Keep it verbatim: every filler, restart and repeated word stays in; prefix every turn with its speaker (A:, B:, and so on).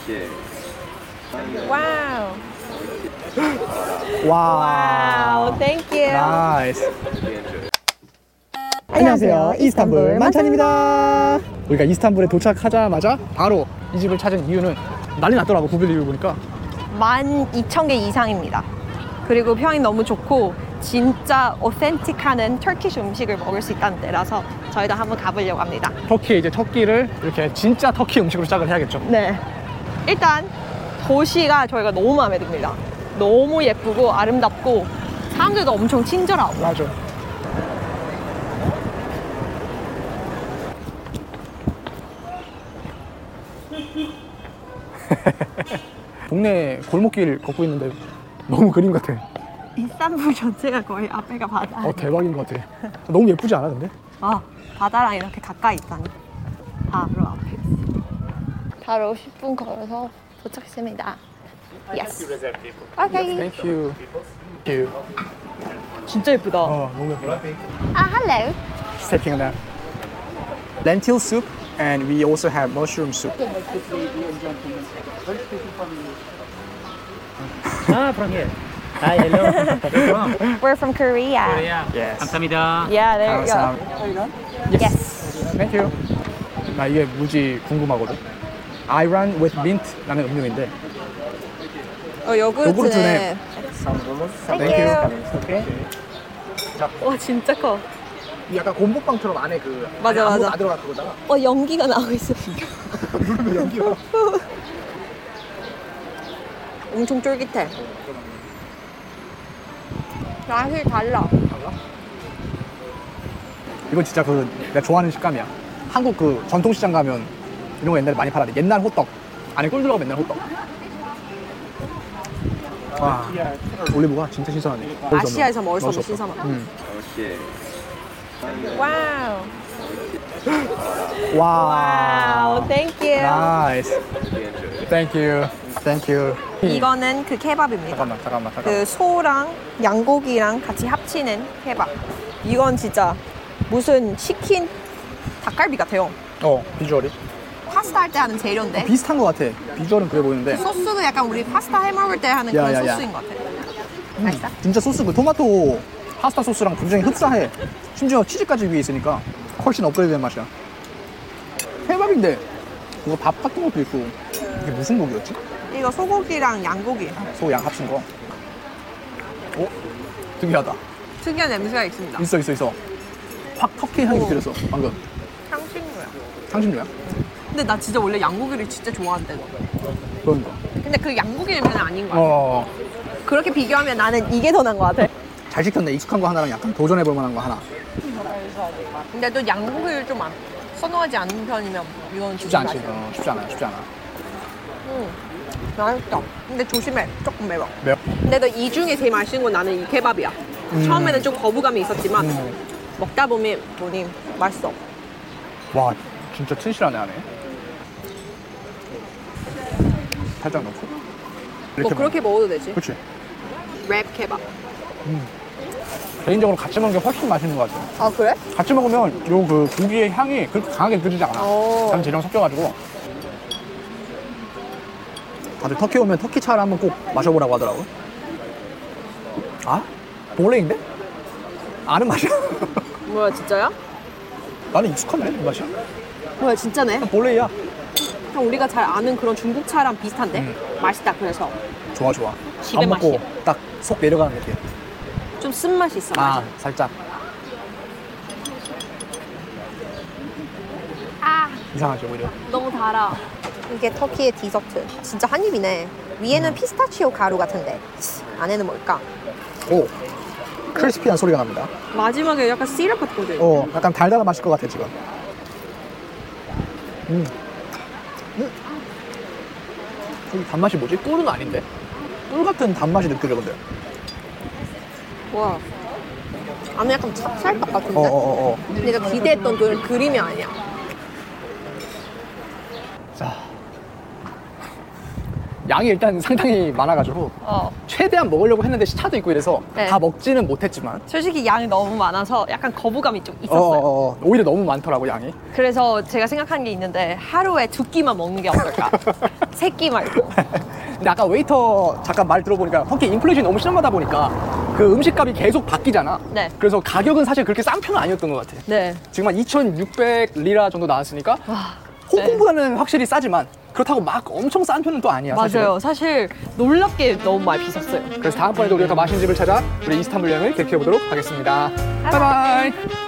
A: 와우.
B: 와우.
A: 와우. Thank you.
B: 나이스. 안녕하세요. 이스탄불 만찬입니다. 우리가 이스탄불에 도착하자마자 바로 이 집을 찾은 이유는 난리 났더라고. 구글 리뷰 보니까
A: 만 이천 개 이상입니다. 그리고 평이 너무 좋고 진짜 오센틱하는 터키시 음식을 먹을 수 있다는 데라서 저희도 한번 가보려고 합니다.
B: 터키에 이제 터키를 이렇게 진짜 터키 음식으로 시작을 해야겠죠.
A: 네. 일단 도시가 저희가 너무 마음에 듭니다. 너무 예쁘고 아름답고 사람들도 엄청 친절하고.
B: 맞아. 동네 골목길 걷고 있는데 너무 그림 같아.
A: 이스탄불 전체가 거의 앞에가 바다.
B: 어, 대박인 것 같아. 너무 예쁘지 않아 근데?
A: 아, 바다랑 이렇게 가까이 있다니. 바로 앞에 있어. 바로 십 분 걸어서 도착했습니다. Yes. Okay.
B: Thank you. Thank you.
A: 진짜 예쁘다.
B: 어, 너무 예쁘다.
A: 아, hello.
B: Stepping on that. Lentil soup and we also have mushroom soup.
C: Ah, from here. Hi, hello. Where you from?
A: We're from Korea.
C: Korea.
B: Yes.
C: 감사합니다.
A: Yeah, there you
B: 감사합-
A: go. Yes.
B: Thank you. 나 이게 뭐지 궁금하거든. Iran with mint라는 음료인데.
A: 어, 요구르트네.
B: 요구르트네.
A: Thank you.
B: 오케이.
A: 와, 진짜 커.
B: 약간 곰보빵처럼 안에 그
A: 맞아,
B: 안에 아무것도
A: 맞아.
B: 안 들어간 그거잖아.
A: 어, 연기가 나오고 있어.
B: 누르면 연기가.
A: 엄청 쫄깃해. 맛이 달라.
B: 이건 진짜 그 내가 좋아하는 식감이야. 한국 그 전통시장 가면 이런 거 옛날에 많이 팔았는데 옛날 호떡 안에 꿀 들어가면 옛날 호떡. 와, 올리브가 진짜 신선하네.
A: 아시아에서 먹을 수 없는 신선함.
B: 음.
A: 와우.
B: 와우.
A: 와우, thank you.
B: 나이스. Thank you. Thank you.
A: 이거는 그 케밥입니다.
B: 잠깐만, 잠깐만, 잠깐만.
A: 그 소랑 양고기랑 같이 합치는 케밥. 이건 진짜 무슨 치킨 닭갈비 같아요.
B: 어, 비주얼이
A: 파스타 할 때 하는 재료인데
B: 비슷한 것 같아. 비주얼은 그래 보이는데.
A: 소스도 약간 우리 파스타 해 먹을 때 하는
B: 야,
A: 그런
B: 야, 야.
A: 소스인 것 같아. 맛있어?
B: 진짜 소스 그 토마토 파스타 소스랑 굉장히 흡사해. 심지어 치즈까지 위에 있으니까 훨씬 업그레이드된 맛이야. 케밥인데 이거 밥 같은 것도 있고. 이게 무슨 고기였지?
A: 이거 소고기랑 양고기.
B: 소 양 합친 거. 오, 특이하다.
A: 특이한 냄새가 있습니다.
B: 있어 있어 있어. 확 터키 향이
A: 오.
B: 느껴졌어 방금.
A: 향신료야.
B: 향신료야?
A: 근데 나 진짜 원래 양고기를 진짜 좋아한대.
B: 그러니까.
A: 근데 그 양고기 냄새는 아닌 거야.
B: 어,
A: 그렇게 비교하면 나는 이게 더 나은 것 같아.
B: 잘 시켰네. 익숙한 거 하나랑 약간 도전해볼 만한 거 하나.
A: 근데 또 양고기를 좀 안- 선호하지 않는 편이면 이건
B: 쉽지 않지.
A: 조심하세요.
B: 어, 쉽지 않아. 쉽지 않아.
A: 음, 맛있다. 근데 조심해. 조금 매워.
B: 매워?
A: 근데 또 이 중에 제일 맛있는 건 나는 이 케밥이야. 처음에는 좀 거부감이 있었지만
B: 음.
A: 먹다 보면 보니 맛있어.
B: 와, 진짜 튼실하네 안에. 살짝 넣고.
A: 뭐 그렇게 먹어도 되지.
B: 그렇지.
A: 랩 케밥.
B: 개인적으로 같이 먹는 게 훨씬 맛있는 것 같아.
A: 아 그래?
B: 같이 먹으면 요 그 고기의 향이 그렇게 강하게 느껴지지 않아.
A: 오.
B: 다른 재료랑 섞여가지고. 다들 터키 오면 터키 차를 한번 꼭 마셔보라고 하더라고. 아? 볼레인데? 아는 맛이야.
A: 뭐야 진짜야?
B: 나는 익숙한데 이 맛이야.
A: 뭐야 진짜네?
B: 볼레이야.
A: 그냥 우리가 잘 아는 그런 중국 차랑 비슷한데? 맛있다 그래서.
B: 좋아 좋아.
A: 집의
B: 밥 먹고
A: 맛이야.
B: 딱 속 내려가는 느낌.
A: 좀 쓴맛이 있어.
B: 아, 살짝
A: 아
B: 이상하죠 오히려.
A: 너무 달아. 이게 터키의 디저트. 진짜 한 입이네. 위에는 피스타치오 가루 같은데 안에는 뭘까?
B: 오, 크리스피한 소리가 납니다.
A: 마지막에 약간 시럽 같거든.
B: 어, 약간 달달한 맛일 것 같아 지금. 음. 음. 이 단맛이 뭐지? 꿀은 아닌데? 꿀 같은 단맛이 느껴져 근데.
A: 와. 안에 약간 찹쌀떡 같은데?
B: 어어어. 어, 어.
A: 내가 기대했던 그 그림이 아니야.
B: 자, 양이 일단 상당히 많아가지고
A: 어.
B: 최대한 먹으려고 했는데 시차도 있고 이래서
A: 네.
B: 다 먹지는 못했지만
A: 솔직히 양이 너무 많아서 약간 거부감이 좀
B: 어,
A: 있었어요.
B: 어, 어, 오히려 너무 많더라고 양이.
A: 그래서 제가 생각한 게 있는데 하루에 두 끼만 먹는 게 어떨까? 세 끼 말고.
B: 근데 아까 웨이터 잠깐 말 들어보니까 터키 인플레이션이 너무 심하다 보니까 그 음식값이 계속 바뀌잖아.
A: 네.
B: 그래서 가격은 사실 그렇게 싼 편은 아니었던 것 같아.
A: 네.
B: 지금 한 이천육백 리라 정도 나왔으니까
A: 와,
B: 홍콩보다는 확실히 싸지만 그렇다고 막 엄청 싼 편은 또 아니야. 사실은.
A: 맞아요. 사실 놀랍게 너무 많이 비쌌어요.
B: 그래서 다음번에도 우리가 더 맛있는 집을 찾아 우리 이스탄불 여행을 계획해 보도록 하겠습니다. 바이바이.